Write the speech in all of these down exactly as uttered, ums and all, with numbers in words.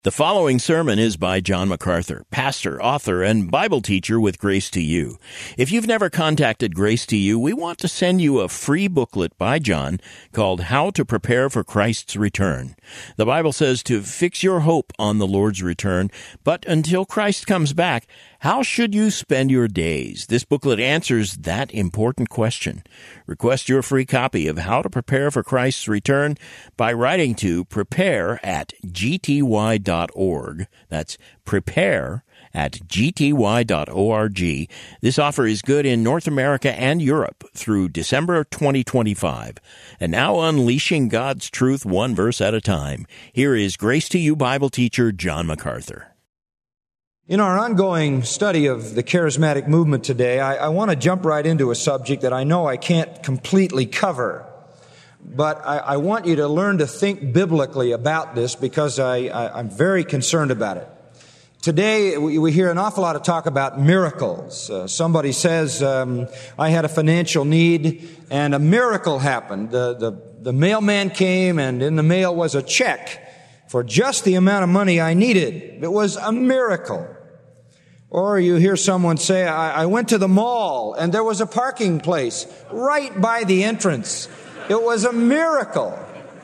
The following sermon is by John MacArthur, pastor, author, and Bible teacher with Grace to You. If you've never contacted Grace to You, we want to send you a free booklet by John called How to Prepare for Christ's Return. The Bible says to fix your hope on the Lord's return, but until Christ comes back, how should you spend your days? This booklet answers that important question. Request your free copy of How to Prepare for Christ's Return by writing to prepare at g t y dot org. That's prepare at g t y dot org. This offer is good in North America and Europe through December twenty twenty-five. And now unleashing God's truth one verse at a time. Here is Grace to You Bible teacher John MacArthur. In our ongoing study of the charismatic movement today, I, I want to jump right into a subject that I know I can't completely cover. But I, I want you to learn to think biblically about this because I, I, I'm very concerned about it. Today, we, we hear an awful lot of talk about miracles. Uh, somebody says, um, I had a financial need and a miracle happened. The, the, the mailman came and in the mail was a check for just the amount of money I needed. It was a miracle. Or you hear someone say, I, I went to the mall and there was a parking place right by the entrance. It was a miracle.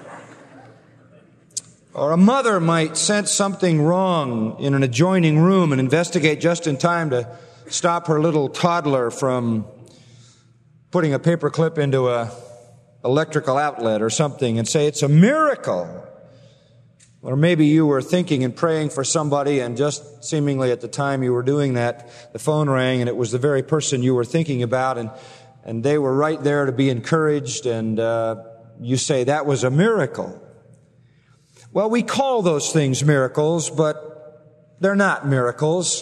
Or a mother might sense something wrong in an adjoining room and investigate just in time to stop her little toddler from putting a paper clip into a electrical outlet or something and say it's a miracle. Or maybe you were thinking and praying for somebody and just seemingly at the time you were doing that, the phone rang and it was the very person you were thinking about and, and they were right there to be encouraged and uh, you say that was a miracle. Well, we call those things miracles, but they're not miracles.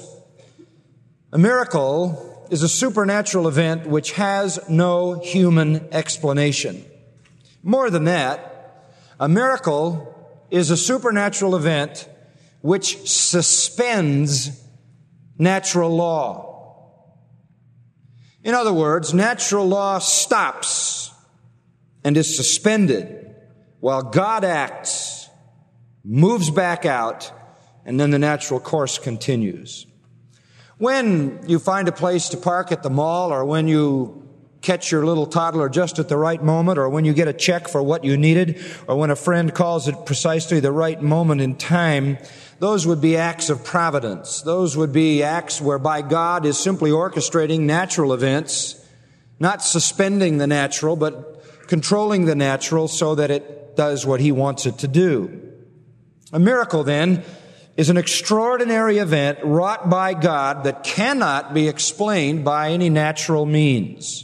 A miracle is a supernatural event which has no human explanation. More than that, a miracle is a supernatural event which suspends natural law. In other words, natural law stops and is suspended while God acts, moves back out, and then the natural course continues. When you find a place to park at the mall, or when you catch your little toddler just at the right moment, or when you get a check for what you needed, or when a friend calls at precisely the right moment in time, those would be acts of providence. Those would be acts whereby God is simply orchestrating natural events, not suspending the natural, but controlling the natural so that it does what He wants it to do. A miracle, then, is an extraordinary event wrought by God that cannot be explained by any natural means.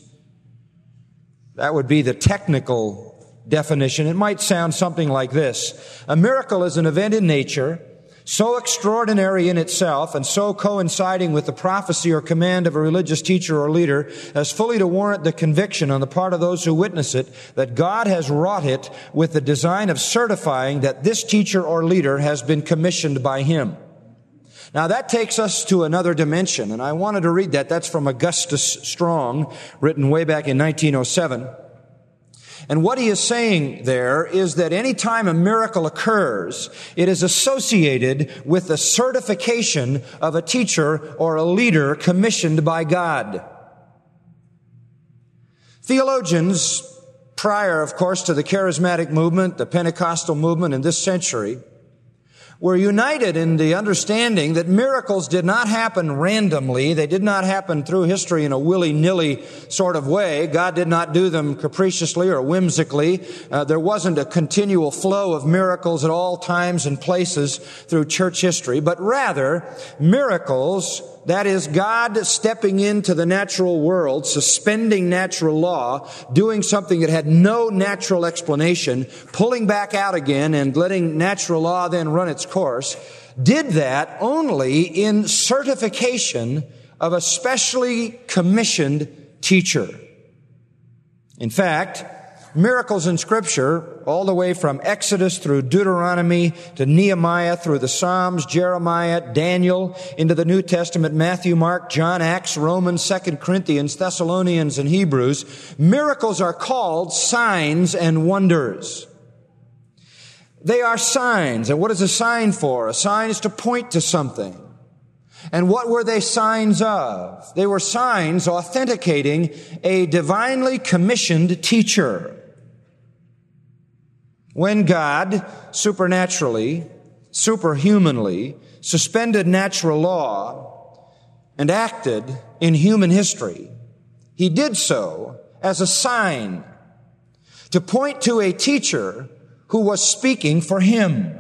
That would be the technical definition. It might sound something like this. A miracle is an event in nature so extraordinary in itself and so coinciding with the prophecy or command of a religious teacher or leader as fully to warrant the conviction on the part of those who witness it that God has wrought it with the design of certifying that this teacher or leader has been commissioned by Him. Now that takes us to another dimension, and I wanted to read that. That's from Augustus Strong, written way back in nineteen oh seven. And what he is saying there is that any time a miracle occurs, it is associated with the certification of a teacher or a leader commissioned by God. Theologians, prior, of course, to the charismatic movement, the Pentecostal movement in this century, were united in the understanding that miracles did not happen randomly. They did not happen through history in a willy-nilly sort of way. God did not do them capriciously or whimsically. Uh, there wasn't a continual flow of miracles at all times and places through church history, but rather miracles, that is, God stepping into the natural world, suspending natural law, doing something that had no natural explanation, pulling back out again and letting natural law then run its course, did that only in certification of a specially commissioned teacher. In fact, miracles in Scripture, all the way from Exodus through Deuteronomy to Nehemiah, through the Psalms, Jeremiah, Daniel, into the New Testament, Matthew, Mark, John, Acts, Romans, Second Corinthians, Thessalonians, and Hebrews, miracles are called signs and wonders. They are signs. And what is a sign for? A sign is to point to something. And what were they signs of? They were signs authenticating a divinely commissioned teacher. When God supernaturally, superhumanly suspended natural law and acted in human history, He did so as a sign to point to a teacher who was speaking for Him.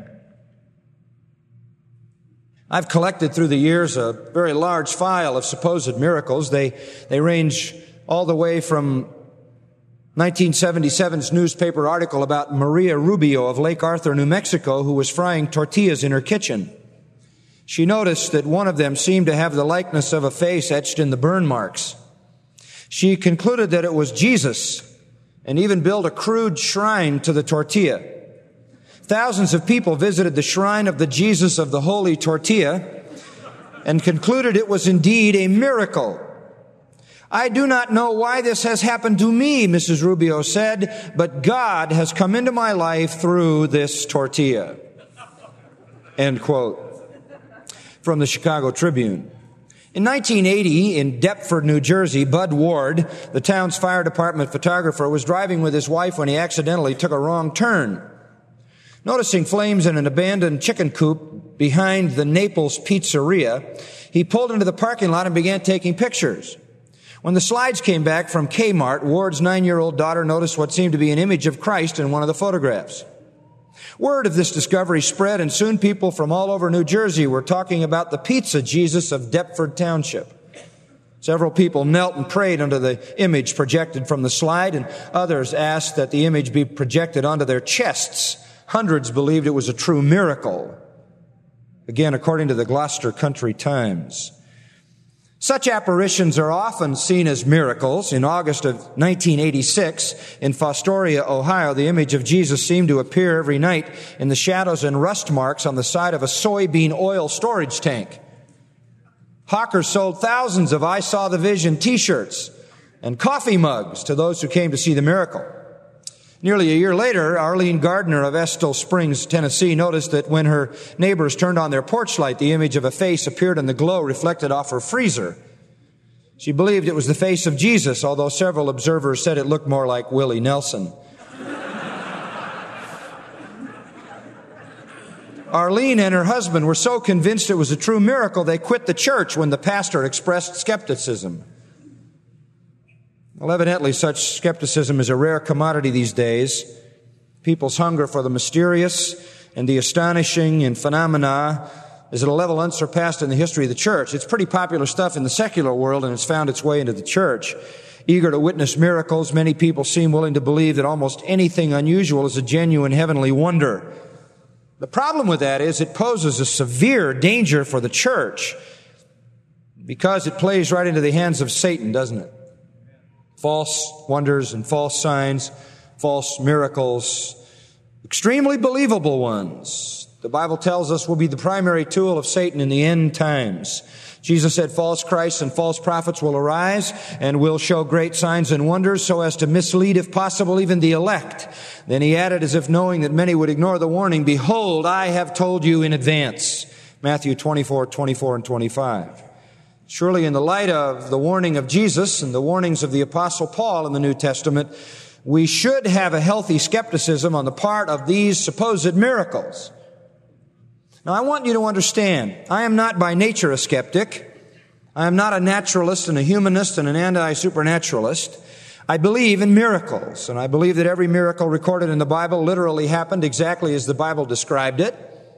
I've collected through the years a very large file of supposed miracles. They, they range all the way from nineteen seventy-seven's newspaper article about Maria Rubio of Lake Arthur, New Mexico, who was frying tortillas in her kitchen. She noticed that one of them seemed to have the likeness of a face etched in the burn marks. She concluded that it was Jesus and even built a crude shrine to the tortilla. Thousands of people visited the shrine of the Jesus of the Holy Tortilla and concluded it was indeed a miracle. I do not know why this has happened to me, Missus Rubio said, but God has come into my life through this tortilla. End quote. From the Chicago Tribune. In nineteen eighty, in Deptford, New Jersey, Bud Ward, the town's fire department photographer, was driving with his wife when he accidentally took a wrong turn. Noticing flames in an abandoned chicken coop behind the Naples Pizzeria, he pulled into the parking lot and began taking pictures. When the slides came back from Kmart, Ward's nine-year-old daughter noticed what seemed to be an image of Christ in one of the photographs. Word of this discovery spread, and soon people from all over New Jersey were talking about the pizza Jesus of Deptford Township. Several people knelt and prayed under the image projected from the slide, and others asked that the image be projected onto their chests. Hundreds believed it was a true miracle. Again, according to the Gloucester Country Times. Such apparitions are often seen as miracles. In August of nineteen eighty-six, in Fostoria, Ohio, the image of Jesus seemed to appear every night in the shadows and rust marks on the side of a soybean oil storage tank. Hawkers sold thousands of I Saw the Vision t-shirts and coffee mugs to those who came to see the miracle. Nearly a year later, Arlene Gardner of Estill Springs, Tennessee, noticed that when her neighbors turned on their porch light, the image of a face appeared in the glow reflected off her freezer. She believed it was the face of Jesus, although several observers said it looked more like Willie Nelson. Arlene and her husband were so convinced it was a true miracle, they quit the church when the pastor expressed skepticism. Well, evidently such skepticism is a rare commodity these days. People's hunger for the mysterious and the astonishing and phenomena is at a level unsurpassed in the history of the church. It's pretty popular stuff in the secular world, and it's found its way into the church. Eager to witness miracles, many people seem willing to believe that almost anything unusual is a genuine heavenly wonder. The problem with that is it poses a severe danger for the church because it plays right into the hands of Satan, doesn't it? False wonders and false signs, false miracles, extremely believable ones. The Bible tells us will be the primary tool of Satan in the end times. Jesus said false Christs and false prophets will arise and will show great signs and wonders so as to mislead, if possible, even the elect. Then he added, as if knowing that many would ignore the warning, behold, I have told you in advance. Matthew twenty-four, twenty-four, and twenty-five. Surely in the light of the warning of Jesus and the warnings of the Apostle Paul in the New Testament, we should have a healthy skepticism on the part of these supposed miracles. Now, I want you to understand, I am not by nature a skeptic. I am not a naturalist and a humanist and an anti-supernaturalist. I believe in miracles, and I believe that every miracle recorded in the Bible literally happened exactly as the Bible described it.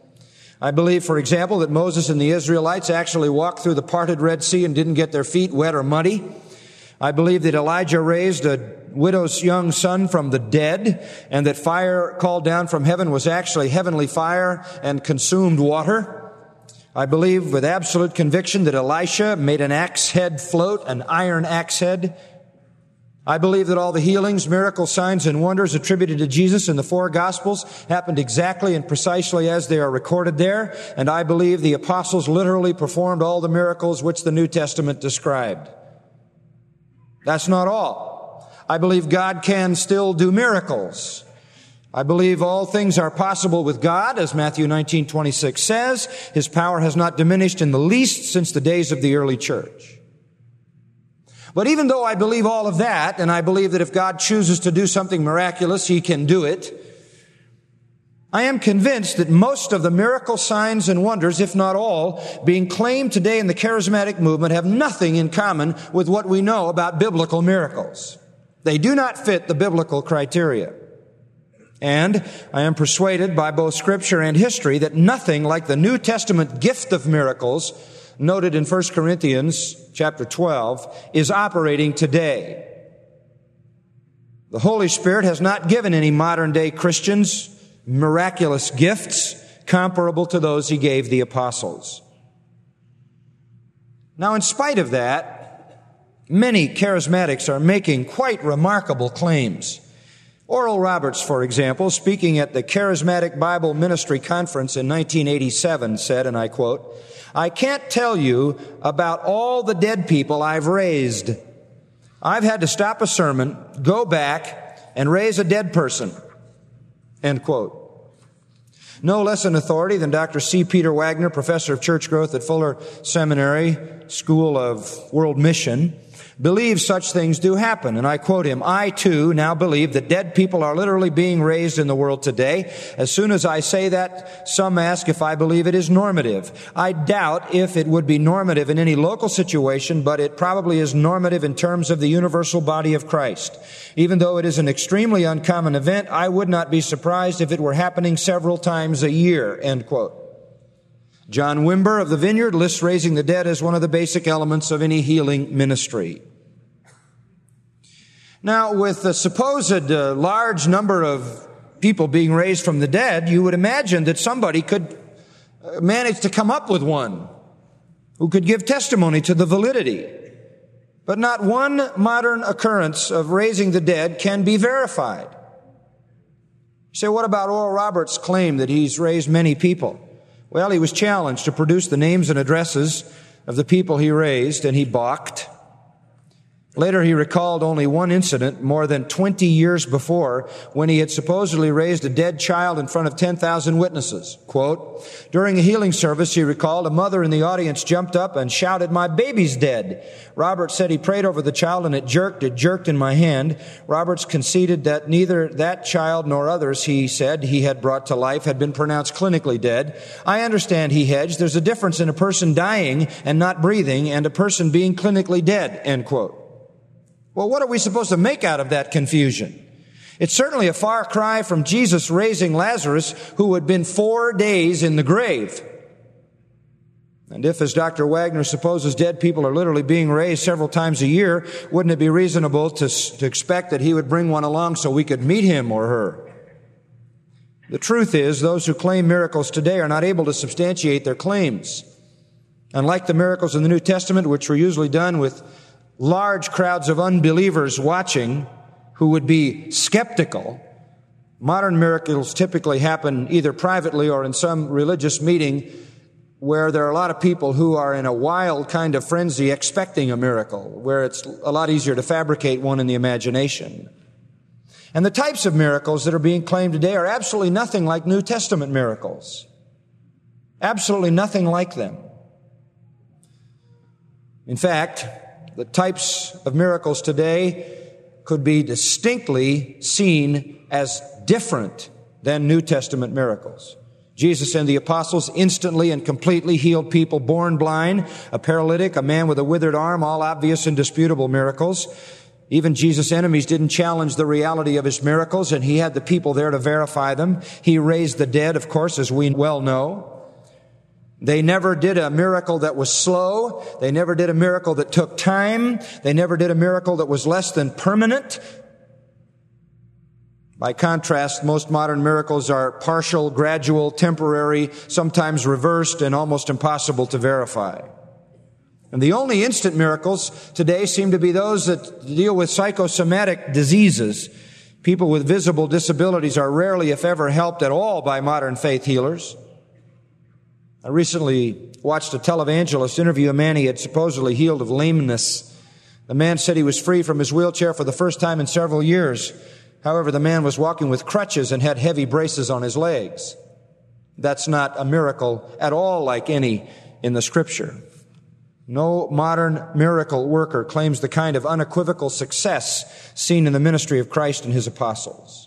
I believe, for example, that Moses and the Israelites actually walked through the parted Red Sea and didn't get their feet wet or muddy. I believe that Elijah raised a widow's young son from the dead, and that fire called down from heaven was actually heavenly fire and consumed water. I believe with absolute conviction that Elisha made an axe head float, an iron axe head. I believe that all the healings, miracles, signs, and wonders attributed to Jesus in the four Gospels happened exactly and precisely as they are recorded there, and I believe the apostles literally performed all the miracles which the New Testament described. That's not all. I believe God can still do miracles. I believe all things are possible with God, as Matthew nineteen twenty-six says. His power has not diminished in the least since the days of the early church. But even though I believe all of that, and I believe that if God chooses to do something miraculous, He can do it, I am convinced that most of the miracle signs and wonders, if not all, being claimed today in the charismatic movement have nothing in common with what we know about biblical miracles. They do not fit the biblical criteria. And I am persuaded by both Scripture and history that nothing like the New Testament gift of miracles, noted in First Corinthians chapter twelve, is operating today. The Holy Spirit has not given any modern-day Christians miraculous gifts comparable to those He gave the apostles. Now, in spite of that, many charismatics are making quite remarkable claims. Oral Roberts, for example, speaking at the Charismatic Bible Ministry Conference in nineteen eighty-seven, said, and I quote, "I can't tell you about all the dead people I've raised. I've had to stop a sermon, go back, and raise a dead person." End quote. No less an authority than Doctor C. Peter Wagner, professor of church growth at Fuller Seminary, School of World Mission, believes such things do happen. And I quote him, "I too now believe that dead people are literally being raised in the world today. As soon as I say that, some ask if I believe it is normative. I doubt if it would be normative in any local situation, but it probably is normative in terms of the universal body of Christ. Even though it is an extremely uncommon event, I would not be surprised if it were happening several times a year." End quote. John Wimber of the Vineyard lists raising the dead as one of the basic elements of any healing ministry. Now, with the supposed uh, large number of people being raised from the dead, you would imagine that somebody could uh, manage to come up with one who could give testimony to the validity. But not one modern occurrence of raising the dead can be verified. You say, what about Oral Roberts' claim that he's raised many people? Well, he was challenged to produce the names and addresses of the people he raised, and he balked. Later, he recalled only one incident more than twenty years before when he had supposedly raised a dead child in front of ten thousand witnesses. Quote, "During a healing service," he recalled, "a mother in the audience jumped up and shouted, 'My baby's dead.' Roberts said he prayed over the child and it jerked, it jerked in my hand. Roberts conceded that neither that child nor others he said he had brought to life had been pronounced clinically dead. I understand," he hedged, "there's a difference in a person dying and not breathing and a person being clinically dead." End quote. Well, what are we supposed to make out of that confusion? It's certainly a far cry from Jesus raising Lazarus, who had been four days in the grave. And if, as Doctor Wagner supposes, dead people are literally being raised several times a year, wouldn't it be reasonable to, to expect that he would bring one along so we could meet him or her? The truth is, those who claim miracles today are not able to substantiate their claims. Unlike the miracles in the New Testament, which were usually done with large crowds of unbelievers watching who would be skeptical, modern miracles typically happen either privately or in some religious meeting where there are a lot of people who are in a wild kind of frenzy expecting a miracle, where it's a lot easier to fabricate one in the imagination. And the types of miracles that are being claimed today are absolutely nothing like New Testament miracles. Absolutely nothing like them. In fact, the types of miracles today could be distinctly seen as different than New Testament miracles. Jesus and the apostles instantly and completely healed people born blind, a paralytic, a man with a withered arm, all obvious and disputable miracles. Even Jesus' enemies didn't challenge the reality of his miracles, and he had the people there to verify them. He raised the dead, of course, as we well know. They never did a miracle that was slow. They never did a miracle that took time. They never did a miracle that was less than permanent. By contrast, most modern miracles are partial, gradual, temporary, sometimes reversed, and almost impossible to verify. And the only instant miracles today seem to be those that deal with psychosomatic diseases. People with visible disabilities are rarely, if ever, helped at all by modern faith healers. I recently watched a televangelist interview a man he had supposedly healed of lameness. The man said he was free from his wheelchair for the first time in several years. However, the man was walking with crutches and had heavy braces on his legs. That's not a miracle at all like any in the Scripture. No modern miracle worker claims the kind of unequivocal success seen in the ministry of Christ and His apostles.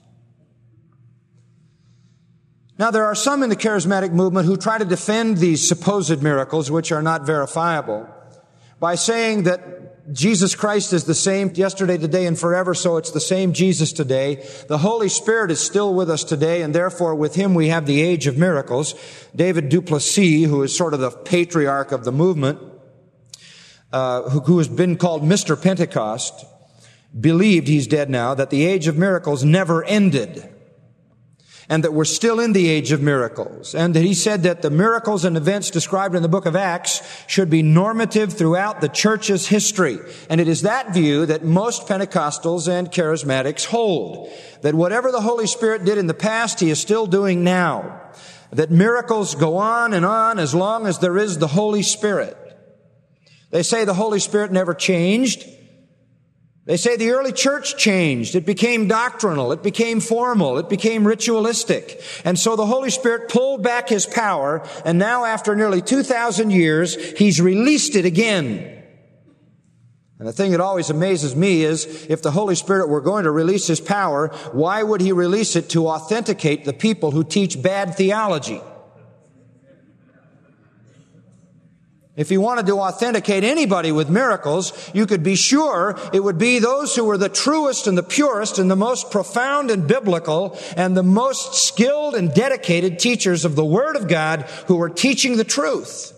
Now, there are some in the charismatic movement who try to defend these supposed miracles, which are not verifiable, by saying that Jesus Christ is the same yesterday, today, and forever, so it's the same Jesus today. The Holy Spirit is still with us today, and therefore with Him we have the age of miracles. David Duplessis, who is sort of the patriarch of the movement, uh, who, who has been called Mister Pentecost, believed, he's dead now, that the age of miracles never ended, and that we're still in the age of miracles. And that he said that the miracles and events described in the book of Acts should be normative throughout the church's history. And it is that view that most Pentecostals and charismatics hold. That whatever the Holy Spirit did in the past, He is still doing now. That miracles go on and on as long as there is the Holy Spirit. They say the Holy Spirit never changed. They say the early church changed. It became doctrinal. It became formal. It became ritualistic. And so the Holy Spirit pulled back His power, and now after nearly two thousand years, He's released it again. And the thing that always amazes me is, if the Holy Spirit were going to release His power, why would He release it to authenticate the people who teach bad theology? If He wanted to authenticate anybody with miracles, you could be sure it would be those who were the truest and the purest and the most profound and biblical and the most skilled and dedicated teachers of the Word of God who were teaching the truth.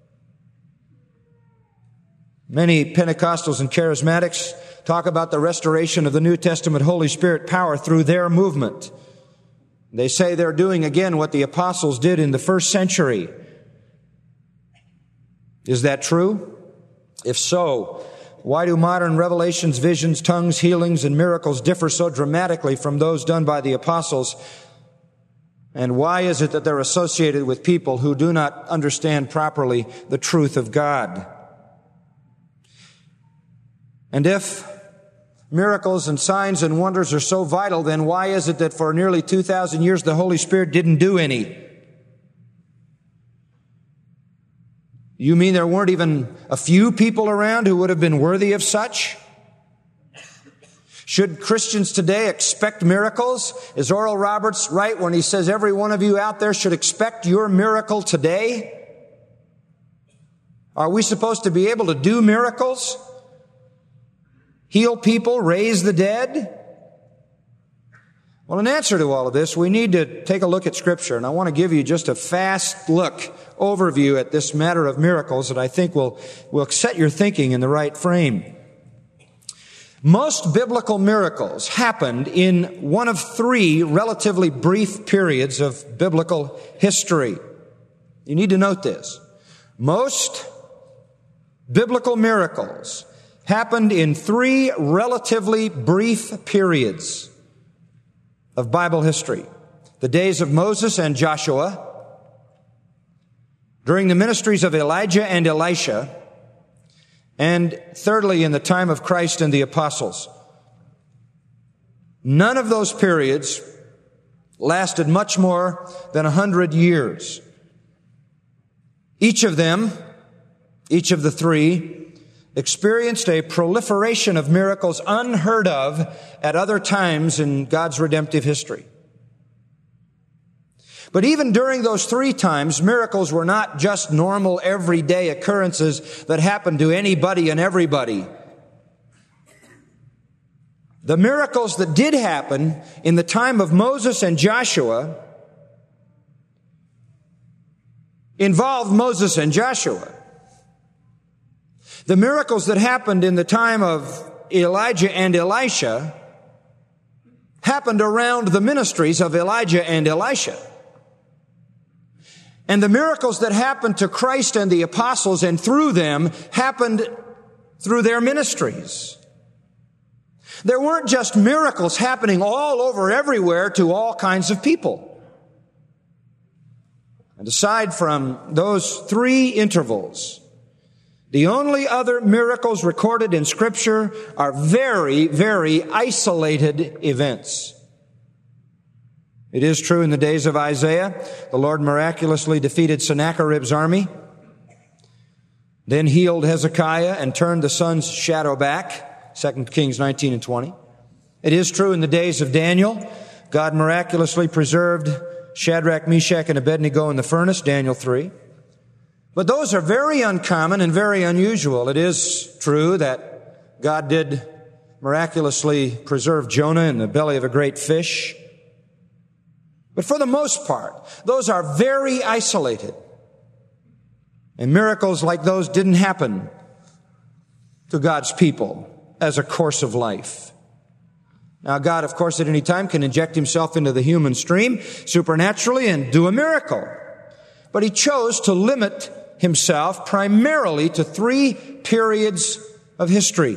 Many Pentecostals and charismatics talk about the restoration of the New Testament Holy Spirit power through their movement. They say they're doing again what the apostles did in the first century. Is that true? If so, why do modern revelations, visions, tongues, healings, and miracles differ so dramatically from those done by the apostles? And why is it that they're associated with people who do not understand properly the truth of God? And if miracles and signs and wonders are so vital, then why is it that for nearly two thousand years the Holy Spirit didn't do any? You mean there weren't even a few people around who would have been worthy of such? Should Christians today expect miracles? Is Oral Roberts right when he says every one of you out there should expect your miracle today? Are we supposed to be able to do miracles? Heal people, raise the dead? Well, in answer to all of this, we need to take a look at Scripture, and I want to give you just a fast look, overview at this matter of miracles that I think will, will set your thinking in the right frame. Most biblical miracles happened in one of three relatively brief periods of biblical history. You need to note this. Most biblical miracles happened in three relatively brief periods of Bible history. The days of Moses and Joshua, during the ministries of Elijah and Elisha, and thirdly, in the time of Christ and the apostles. None of those periods lasted much more than a hundred years. Each of them, each of the three, experienced a proliferation of miracles unheard of at other times in God's redemptive history. But even during those three times, miracles were not just normal, everyday occurrences that happened to anybody and everybody. The miracles that did happen in the time of Moses and Joshua involved Moses and Joshua. The miracles that happened in the time of Elijah and Elisha happened around the ministries of Elijah and Elisha. And the miracles that happened to Christ and the apostles and through them happened through their ministries. There weren't just miracles happening all over everywhere to all kinds of people. And aside from those three intervals, the only other miracles recorded in Scripture are very, very isolated events. It is true in the days of Isaiah, the Lord miraculously defeated Sennacherib's army, then healed Hezekiah and turned the sun's shadow back, Second Kings nineteen and twenty. It is true in the days of Daniel, God miraculously preserved Shadrach, Meshach, and Abednego in the furnace, Daniel three. But those are very uncommon and very unusual. It is true that God did miraculously preserve Jonah in the belly of a great fish. But for the most part, those are very isolated. And miracles like those didn't happen to God's people as a course of life. Now, God, of course, at any time can inject himself into the human stream supernaturally and do a miracle. But he chose to limit himself primarily to three periods of history.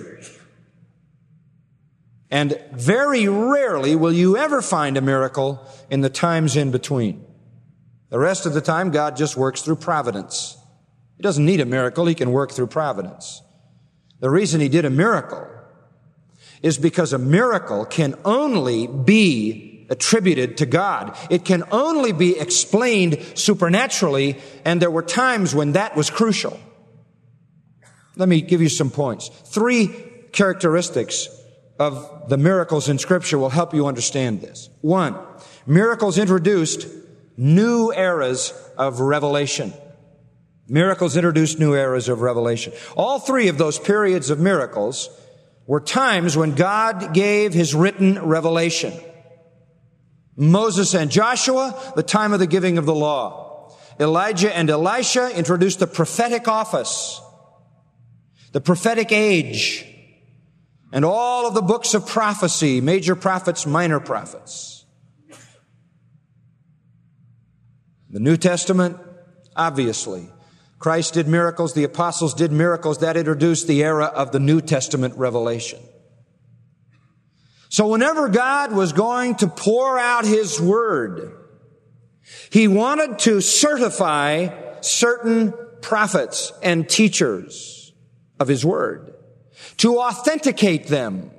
And very rarely will you ever find a miracle in the times in between. The rest of the time, God just works through providence. He doesn't need a miracle. He can work through providence. The reason he did a miracle is because a miracle can only be attributed to God. It can only be explained supernaturally, and there were times when that was crucial. Let me give you some points. Three characteristics of the miracles in Scripture will help you understand this. One, miracles introduced new eras of revelation. Miracles introduced new eras of revelation. All three of those periods of miracles were times when God gave his written revelation. Moses and Joshua, the time of the giving of the law. Elijah and Elisha introduced the prophetic office, the prophetic age, and all of the books of prophecy, major prophets, minor prophets. The New Testament, obviously, Christ did miracles, the apostles did miracles. That introduced the era of the New Testament revelation. So whenever God was going to pour out his word, he wanted to certify certain prophets and teachers of his word, to authenticate them.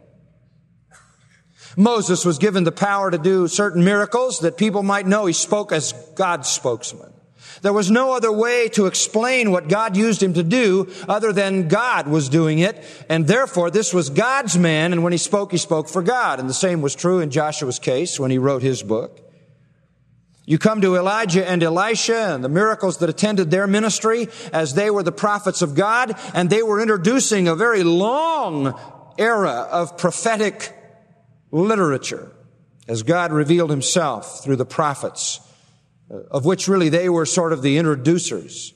Moses was given the power to do certain miracles that people might know he spoke as God's spokesman. There was no other way to explain what God used him to do other than God was doing it, and therefore this was God's man, and when he spoke, he spoke for God. And the same was true in Joshua's case when he wrote his book. You come to Elijah and Elisha and the miracles that attended their ministry as they were the prophets of God, and they were introducing a very long era of prophetic literature as God revealed himself through the prophets, of which really they were sort of the introducers.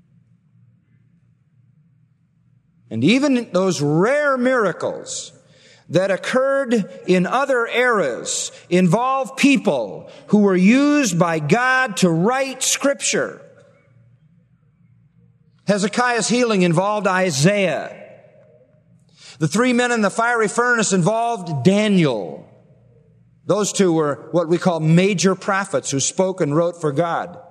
And even those rare miracles that occurred in other eras involve people who were used by God to write Scripture. Hezekiah's healing involved Isaiah. The three men in the fiery furnace involved Daniel. Those two were what we call major prophets who spoke and wrote for God.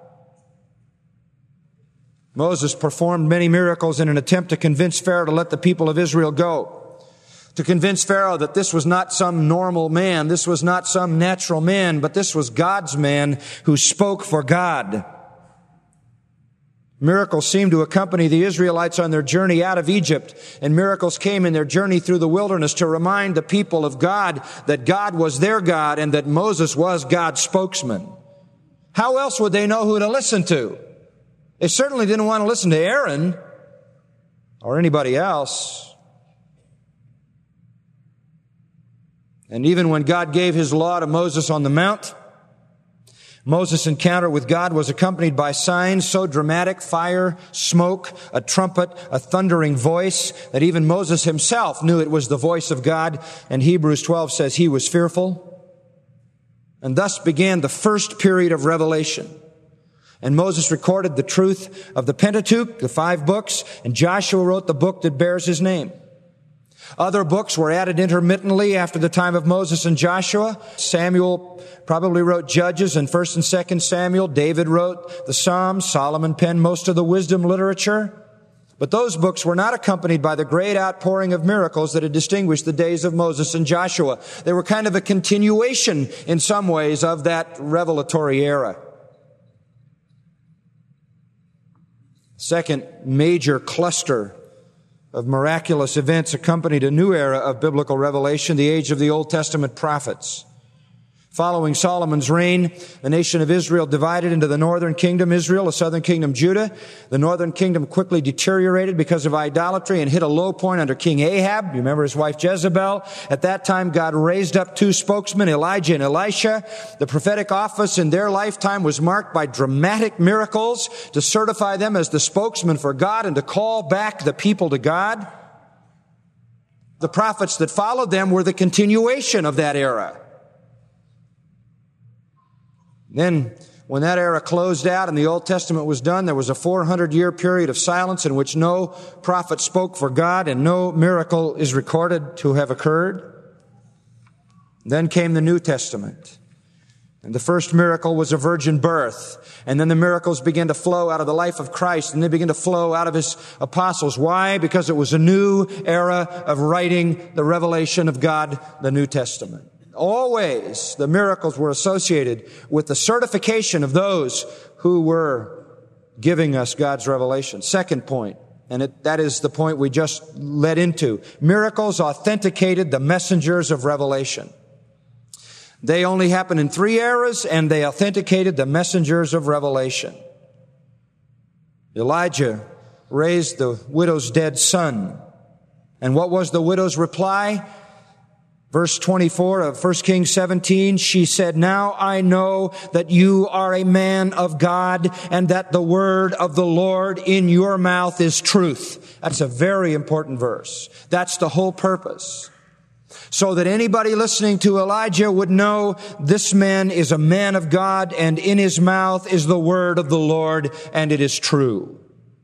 Moses performed many miracles in an attempt to convince Pharaoh to let the people of Israel go. To convince Pharaoh that this was not some normal man, this was not some natural man, but this was God's man who spoke for God. Miracles seemed to accompany the Israelites on their journey out of Egypt, and miracles came in their journey through the wilderness to remind the people of God that God was their God and that Moses was God's spokesman. How else would they know who to listen to? They certainly didn't want to listen to Aaron or anybody else. And even when God gave his law to Moses on the mount, Moses' encounter with God was accompanied by signs so dramatic, fire, smoke, a trumpet, a thundering voice, that even Moses himself knew it was the voice of God. And Hebrews twelve says he was fearful. And thus began the first period of revelation. And Moses recorded the truth of the Pentateuch, the five books, and Joshua wrote the book that bears his name. Other books were added intermittently after the time of Moses and Joshua. Samuel probably wrote Judges and First and Second Samuel. David wrote the Psalms. Solomon penned most of the wisdom literature. But those books were not accompanied by the great outpouring of miracles that had distinguished the days of Moses and Joshua. They were kind of a continuation, in some ways, of that revelatory era. Second major cluster of miraculous events accompanied a new era of biblical revelation, the age of the Old Testament prophets. Following Solomon's reign, the nation of Israel divided into the northern kingdom, Israel, the southern kingdom, Judah. The northern kingdom quickly deteriorated because of idolatry and hit a low point under King Ahab. You remember his wife Jezebel. At that time, God raised up two spokesmen, Elijah and Elisha. The prophetic office in their lifetime was marked by dramatic miracles to certify them as the spokesman for God and to call back the people to God. The prophets that followed them were the continuation of that era. Then, when that era closed out and the Old Testament was done, there was a four hundred year period of silence in which no prophet spoke for God and no miracle is recorded to have occurred. Then came the New Testament. And the first miracle was a virgin birth. And then the miracles began to flow out of the life of Christ, and they began to flow out of His apostles. Why? Because it was a new era of writing the revelation of God, the New Testament. Always the miracles were associated with the certification of those who were giving us God's revelation. Second point, and it, that is the point we just led into. Miracles authenticated the messengers of revelation. They only happened in three eras, and they authenticated the messengers of revelation. Elijah raised the widow's dead son. And what was the widow's reply? Verse twenty-four of First Kings seventeen, she said, "Now I know that you are a man of God and that the word of the Lord in your mouth is truth." That's a very important verse. That's the whole purpose. So that anybody listening to Elijah would know this man is a man of God and in his mouth is the word of the Lord and it is true.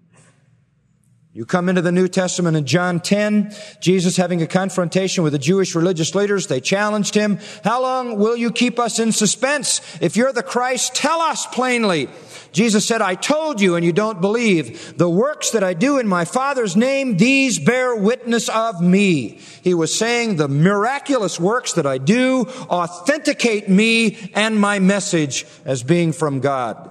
You come into the New Testament in John ten, Jesus having a confrontation with the Jewish religious leaders. They challenged Him. "How long will you keep us in suspense? If you're the Christ, tell us plainly." Jesus said, "I told you and you don't believe. The works that I do in my Father's name, these bear witness of me." He was saying the miraculous works that I do authenticate me and my message as being from God.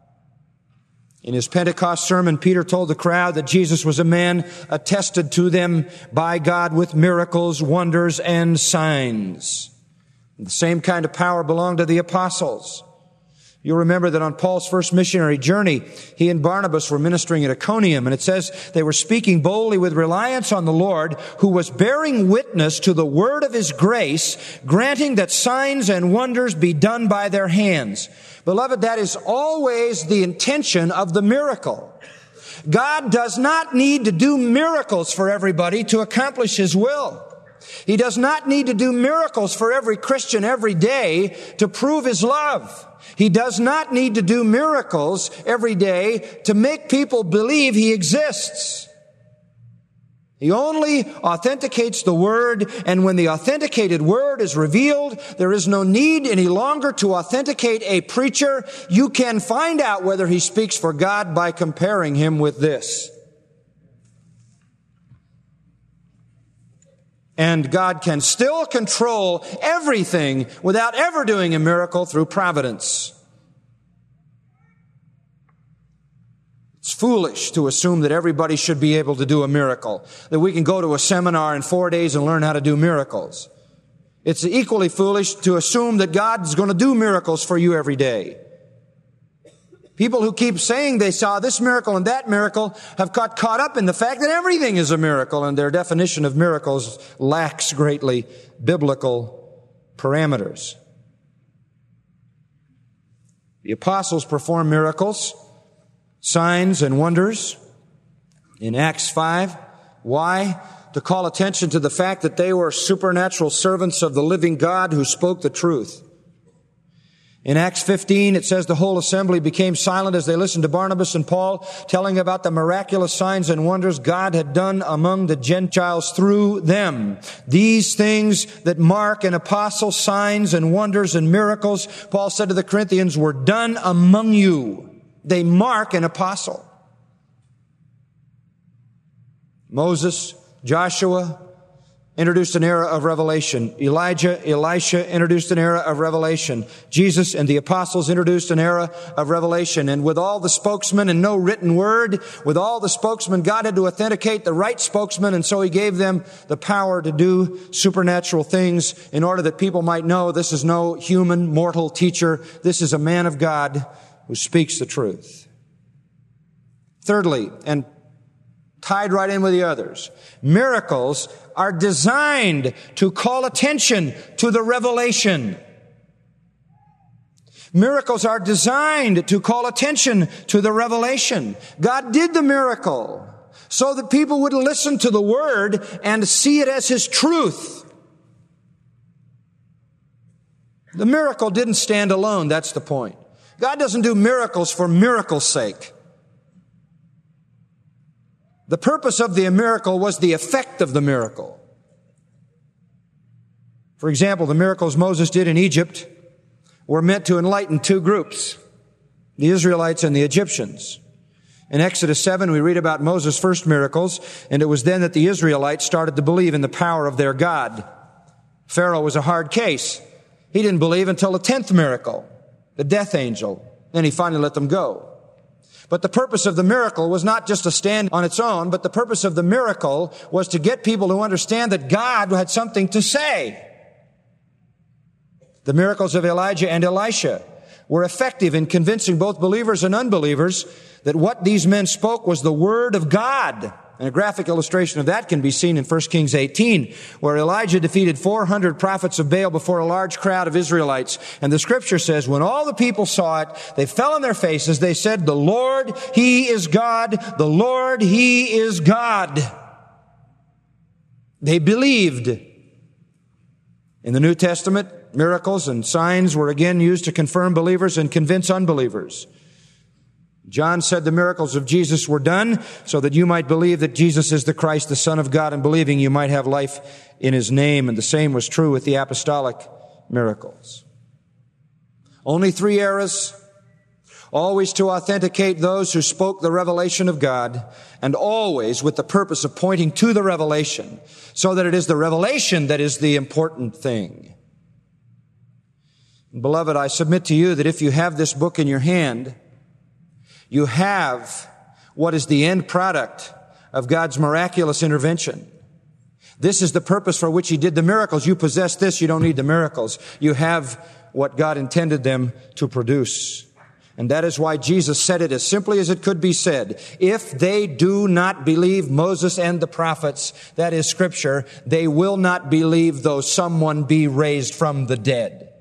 In his Pentecost sermon, Peter told the crowd that Jesus was a man attested to them by God with miracles, wonders, and signs. The same kind of power belonged to the apostles. You'll remember that on Paul's first missionary journey, he and Barnabas were ministering at Iconium, and it says they were speaking boldly with reliance on the Lord, who was bearing witness to the word of His grace, granting that signs and wonders be done by their hands. Beloved, that is always the intention of the miracle. God does not need to do miracles for everybody to accomplish His will. He does not need to do miracles for every Christian every day to prove His love. He does not need to do miracles every day to make people believe He exists. He only authenticates the Word, and when the authenticated Word is revealed, there is no need any longer to authenticate a preacher. You can find out whether he speaks for God by comparing him with this. And God can still control everything without ever doing a miracle through providence. It's foolish to assume that everybody should be able to do a miracle, that we can go to a seminar in four days and learn how to do miracles. It's equally foolish to assume that God's going to do miracles for you every day. People who keep saying they saw this miracle and that miracle have got caught up in the fact that everything is a miracle, and their definition of miracles lacks greatly biblical parameters. The apostles performed miracles, signs and wonders in Acts five. Why? To call attention to the fact that they were supernatural servants of the living God who spoke the truth. In Acts fifteen, it says the whole assembly became silent as they listened to Barnabas and Paul telling about the miraculous signs and wonders God had done among the Gentiles through them. These things that mark an apostle, signs and wonders and miracles, Paul said to the Corinthians, were done among you. They mark an apostle. Moses, Joshua introduced an era of revelation. Elijah, Elisha introduced an era of revelation. Jesus and the apostles introduced an era of revelation. And with all the spokesmen and no written word, with all the spokesmen, God had to authenticate the right spokesman, and so He gave them the power to do supernatural things in order that people might know this is no human, mortal teacher. This is a man of God who speaks the truth. Thirdly, and tied right in with the others, miracles are designed to call attention to the revelation. Miracles are designed to call attention to the revelation. God did the miracle so that people would listen to the Word and see it as His truth. The miracle didn't stand alone, that's the point. God doesn't do miracles for miracle's sake. The purpose of the miracle was the effect of the miracle. For example, the miracles Moses did in Egypt were meant to enlighten two groups, the Israelites and the Egyptians. In Exodus seven, we read about Moses' first miracles, and it was then that the Israelites started to believe in the power of their God. Pharaoh was a hard case. He didn't believe until the tenth miracle, the death angel. Then he finally let them go. But the purpose of the miracle was not just to stand on its own, but the purpose of the miracle was to get people to understand that God had something to say. The miracles of Elijah and Elisha were effective in convincing both believers and unbelievers that what these men spoke was the Word of God. And a graphic illustration of that can be seen in First Kings eighteen, where Elijah defeated four hundred prophets of Baal before a large crowd of Israelites. And the Scripture says, when all the people saw it, they fell on their faces. They said, "The Lord, He is God. The Lord, He is God." They believed. In the New Testament, miracles and signs were again used to confirm believers and convince unbelievers. John said the miracles of Jesus were done so that you might believe that Jesus is the Christ, the Son of God, and believing you might have life in His name. And the same was true with the apostolic miracles. Only three eras, always to authenticate those who spoke the revelation of God, and always with the purpose of pointing to the revelation, so that it is the revelation that is the important thing. Beloved, I submit to you that if you have this book in your hand, you have what is the end product of God's miraculous intervention. This is the purpose for which He did the miracles. You possess this, you don't need the miracles. You have what God intended them to produce. And that is why Jesus said it as simply as it could be said. If they do not believe Moses and the prophets, that is Scripture, they will not believe though someone be raised from the dead.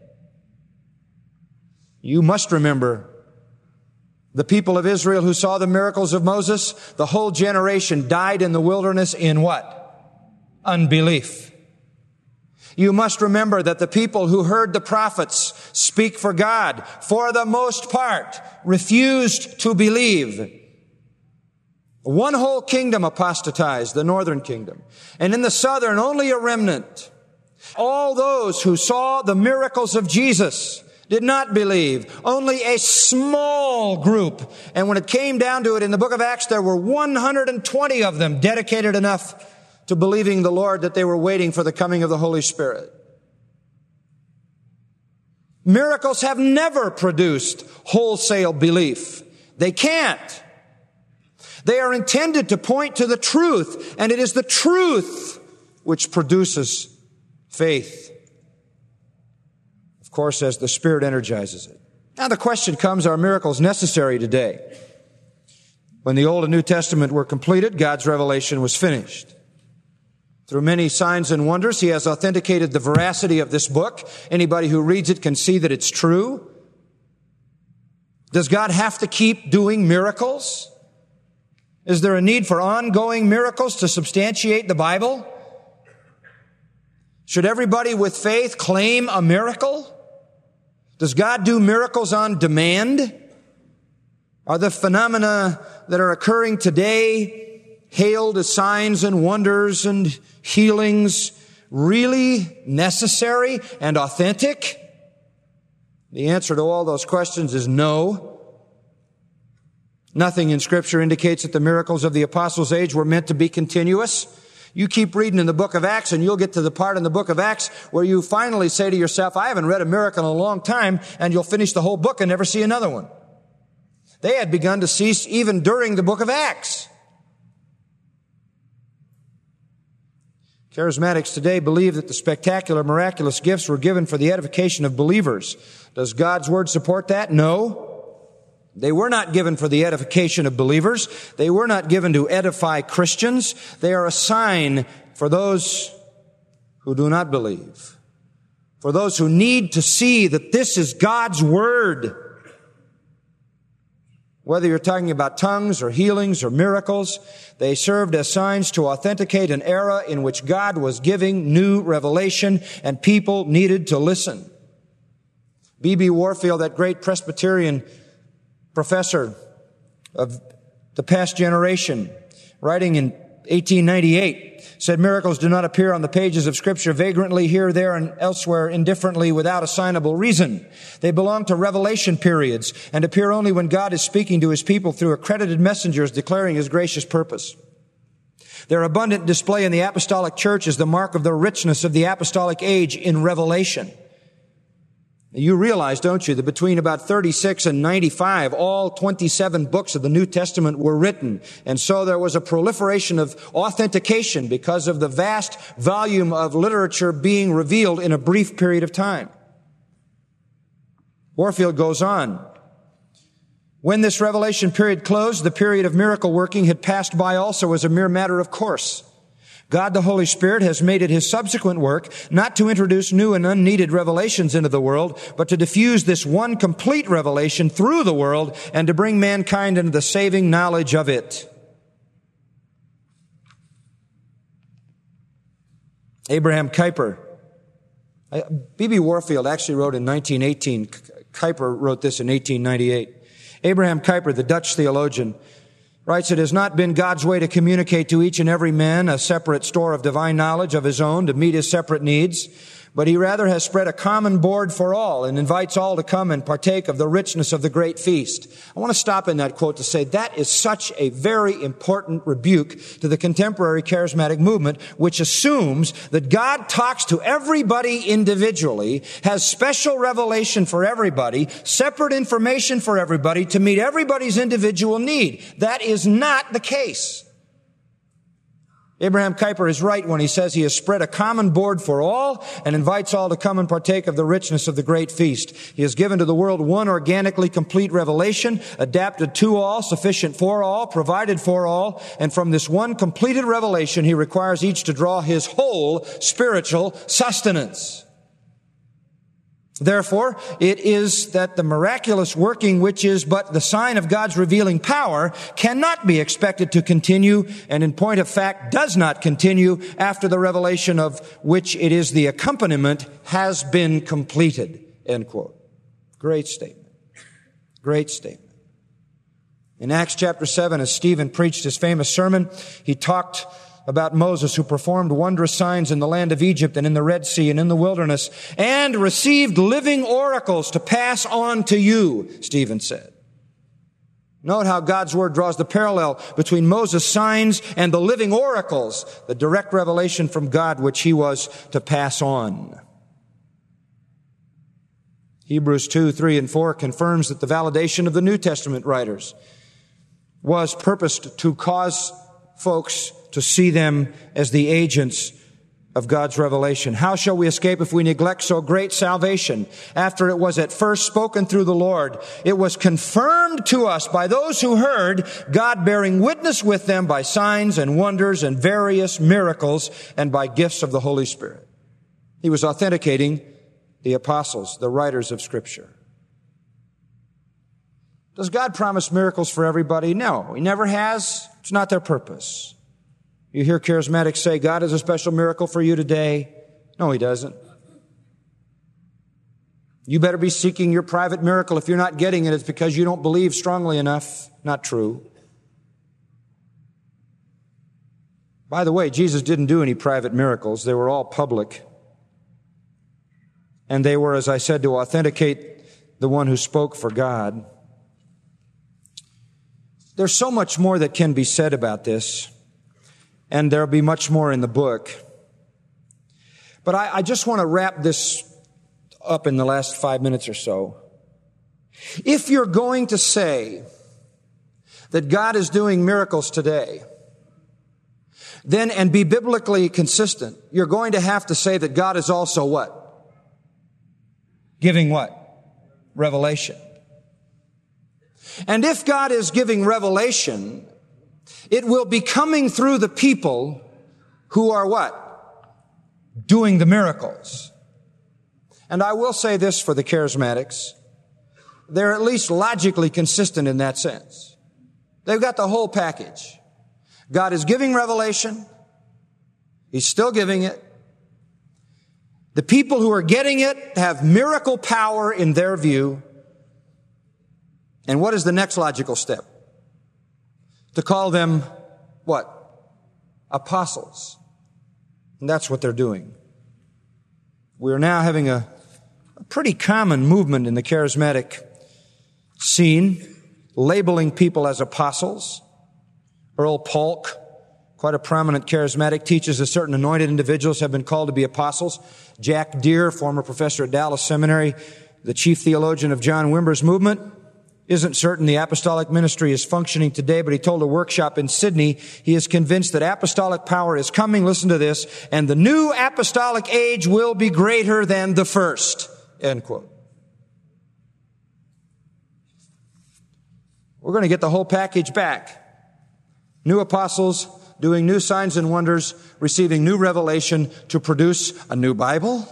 You must remember the people of Israel who saw the miracles of Moses, the whole generation died in the wilderness in what? Unbelief. You must remember that the people who heard the prophets speak for God, for the most part, refused to believe. One whole kingdom apostatized, the northern kingdom. And in the southern, only a remnant. All those who saw the miracles of Jesus did not believe. Only a small group. And when it came down to it, in the book of Acts, there were one hundred twenty of them dedicated enough to believing the Lord that they were waiting for the coming of the Holy Spirit. Miracles have never produced wholesale belief. They can't. They are intended to point to the truth, and it is the truth which produces faith. Of course, as the Spirit energizes it. Now the question comes, are miracles necessary today? When the Old and New Testament were completed, God's revelation was finished. Through many signs and wonders, He has authenticated the veracity of this book. Anybody who reads it can see that it's true. Does God have to keep doing miracles? Is there a need for ongoing miracles to substantiate the Bible? Should everybody with faith claim a miracle? Does God do miracles on demand? Are the phenomena that are occurring today hailed as signs and wonders and healings really necessary and authentic? The answer to all those questions is no. Nothing in Scripture indicates that the miracles of the apostles' age were meant to be continuous. You keep reading in the book of Acts and you'll get to the part in the book of Acts where you finally say to yourself, I haven't read a miracle in a long time, and you'll finish the whole book and never see another one. They had begun to cease even during the book of Acts. Charismatics today believe that the spectacular, miraculous gifts were given for the edification of believers. Does God's Word support that? No. They were not given for the edification of believers. They were not given to edify Christians. They are a sign for those who do not believe, for those who need to see that this is God's Word. Whether you're talking about tongues or healings or miracles, they served as signs to authenticate an era in which God was giving new revelation and people needed to listen. B B Warfield, that great Presbyterian professor of the past generation, writing in eighteen ninety-eight, said miracles do not appear on the pages of Scripture vagrantly here, there, and elsewhere indifferently without assignable reason. They belong to revelation periods and appear only when God is speaking to His people through accredited messengers declaring His gracious purpose. Their abundant display in the apostolic church is the mark of the richness of the apostolic age in revelation. You realize, don't you, that between about thirty-six and ninety-five, all twenty-seven books of the New Testament were written. And so there was a proliferation of authentication because of the vast volume of literature being revealed in a brief period of time. Warfield goes on. When this revelation period closed, the period of miracle working had passed by also as a mere matter of course. God the Holy Spirit has made it His subsequent work not to introduce new and unneeded revelations into the world, but to diffuse this one complete revelation through the world and to bring mankind into the saving knowledge of it. Abraham Kuyper. B B Warfield actually wrote in nineteen eighteen. Kuyper wrote this in eighteen ninety-eight. Abraham Kuyper, the Dutch theologian, writes, it has not been God's way to communicate to each and every man a separate store of divine knowledge of his own to meet his separate needs, but He rather has spread a common board for all and invites all to come and partake of the richness of the great feast. I want to stop in that quote to say that is such a very important rebuke to the contemporary charismatic movement, which assumes that God talks to everybody individually, has special revelation for everybody, separate information for everybody to meet everybody's individual need. That is not the case. Abraham Kuyper is right when he says He has spread a common board for all and invites all to come and partake of the richness of the great feast. He has given to the world one organically complete revelation, adapted to all, sufficient for all, provided for all, and from this one completed revelation He requires each to draw his whole spiritual sustenance. Therefore, it is that the miraculous working, which is but the sign of God's revealing power, cannot be expected to continue, and in point of fact does not continue after the revelation of which it is the accompaniment has been completed. End quote. Great statement. Great statement. In Acts chapter seven, as Stephen preached his famous sermon, he talked about Moses, who performed wondrous signs in the land of Egypt and in the Red Sea and in the wilderness, and received living oracles to pass on to you, Stephen said. Note how God's Word draws the parallel between Moses' signs and the living oracles, the direct revelation from God which he was to pass on. Hebrews two, three, and four confirms that the validation of the New Testament writers was purposed to cause folks to see them as the agents of God's revelation. How shall we escape if we neglect so great salvation? After it was at first spoken through the Lord, it was confirmed to us by those who heard, God bearing witness with them by signs and wonders and various miracles and by gifts of the Holy Spirit. He was authenticating the apostles, the writers of Scripture. Does God promise miracles for everybody? No, He never has. It's not their purpose. You hear charismatics say, God has a special miracle for you today. No, He doesn't. You better be seeking your private miracle. If you're not getting it, it's because you don't believe strongly enough. Not true. By the way, Jesus didn't do any private miracles. They were all public. And they were, as I said, to authenticate the one who spoke for God. There's so much more that can be said about this, and there'll be much more in the book. But I, I just want to wrap this up in the last five minutes or so. If you're going to say that God is doing miracles today, then, and be biblically consistent, you're going to have to say that God is also what? Giving what? Revelation. And if God is giving revelation, it will be coming through the people who are what? Doing the miracles. And I will say this for the charismatics. They're at least logically consistent in that sense. They've got the whole package. God is giving revelation. He's still giving it. The people who are getting it have miracle power in their view. And what is the next logical step? To call them what? Apostles. And that's what they're doing. We're now having a, a pretty common movement in the charismatic scene, labeling people as apostles. Earl Polk, quite a prominent charismatic, teaches that certain anointed individuals have been called to be apostles. Jack Deere, former professor at Dallas Seminary, the chief theologian of John Wimber's movement, isn't certain the apostolic ministry is functioning today, but he told a workshop in Sydney he is convinced that apostolic power is coming, listen to this, and the new apostolic age will be greater than the first. End quote. We're going to get the whole package back. New apostles doing new signs and wonders, receiving new revelation to produce a new Bible.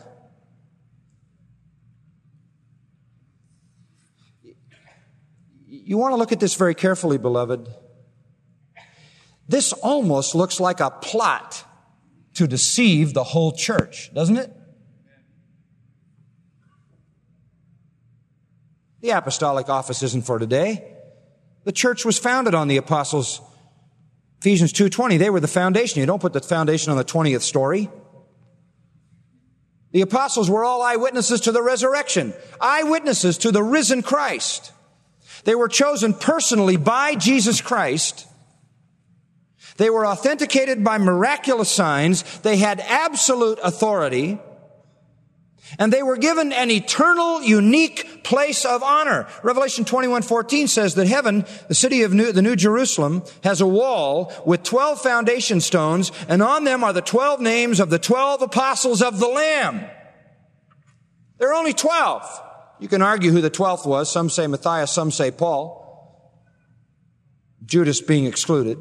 You want to look at this very carefully, beloved. This almost looks like a plot to deceive the whole church, doesn't it? The apostolic office isn't for today. The church was founded on the apostles. Ephesians two twenty, they were the foundation. You don't put the foundation on the twentieth story. The apostles were all eyewitnesses to the resurrection, eyewitnesses to the risen Christ. They were chosen personally by Jesus Christ. They were authenticated by miraculous signs. They had absolute authority. And they were given an eternal, unique place of honor. Revelation twenty-one fourteen says that heaven, the city of New, the New Jerusalem, has a wall with twelve foundation stones, and on them are the twelve names of the twelve apostles of the Lamb. There are only twelve. You can argue who the twelfth was. Some say Matthias, some say Paul. Judas being excluded.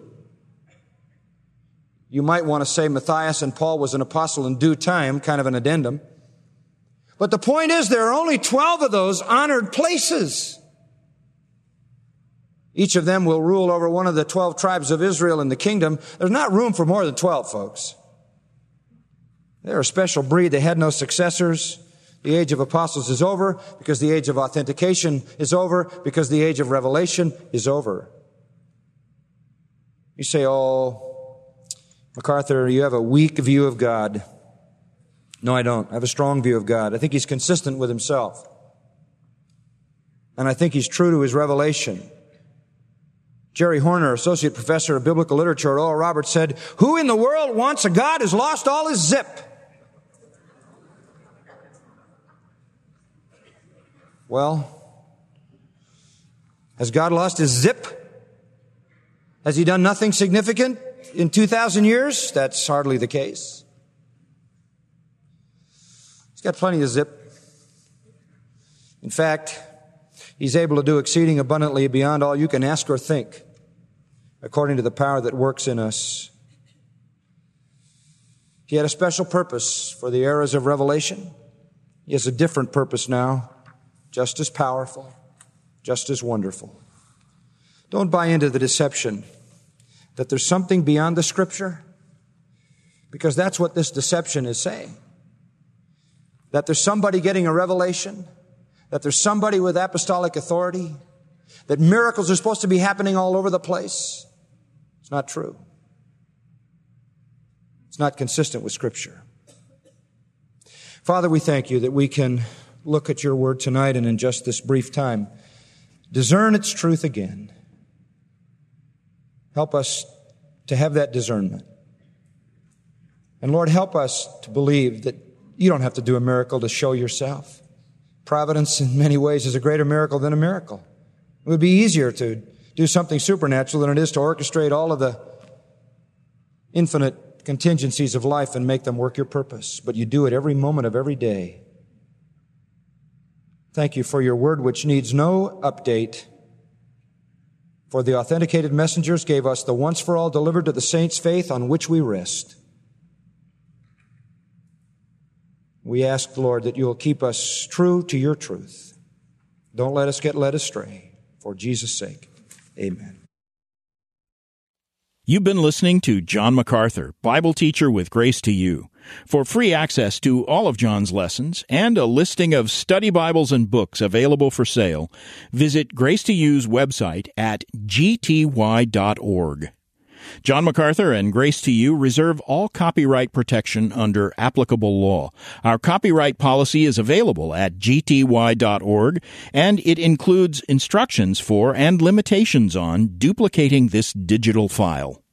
You might want to say Matthias and Paul was an apostle in due time, kind of an addendum. But the point is, there are only twelve of those honored places. Each of them will rule over one of the twelve tribes of Israel in the kingdom. There's not room for more than twelve, folks. They're a special breed. They had no successors. The age of apostles is over because the age of authentication is over because the age of revelation is over. You say, oh, MacArthur, you have a weak view of God. No, I don't. I have a strong view of God. I think He's consistent with Himself. And I think He's true to His revelation. Jerry Horner, Associate Professor of Biblical Literature at Oral Roberts, said, who in the world wants a God who's lost all his zip? Well, has God lost his zip? Has He done nothing significant in two thousand years? That's hardly the case. He's got plenty of zip. In fact, He's able to do exceeding abundantly beyond all you can ask or think, according to the power that works in us. He had a special purpose for the eras of revelation. He has a different purpose now, just as powerful, just as wonderful. Don't buy into the deception that there's something beyond the Scripture, because that's what this deception is saying. That there's somebody getting a revelation, that there's somebody with apostolic authority, that miracles are supposed to be happening all over the place. It's not true. It's not consistent with Scripture. Father, we thank You that we can look at Your Word tonight and in just this brief time discern its truth again. Help us to have that discernment. And Lord, help us to believe that you don't have to do a miracle to show yourself. Providence in many ways is a greater miracle than a miracle. It would be easier to do something supernatural than it is to orchestrate all of the infinite contingencies of life and make them work your purpose. But you do it every moment of every day. Thank you for your word, which needs no update. For the authenticated messengers gave us the once-for-all delivered to the saints' faith on which we rest. We ask, Lord, that you'll keep us true to your truth. Don't let us get led astray. For Jesus' sake, amen. You've been listening to John MacArthur, Bible teacher with Grace to You. For free access to all of John's lessons and a listing of study Bibles and books available for sale, visit Grace to You's website at g t y dot org. John MacArthur and Grace to You reserve all copyright protection under applicable law. Our copyright policy is available at g t y dot org, and it includes instructions for and limitations on duplicating this digital file.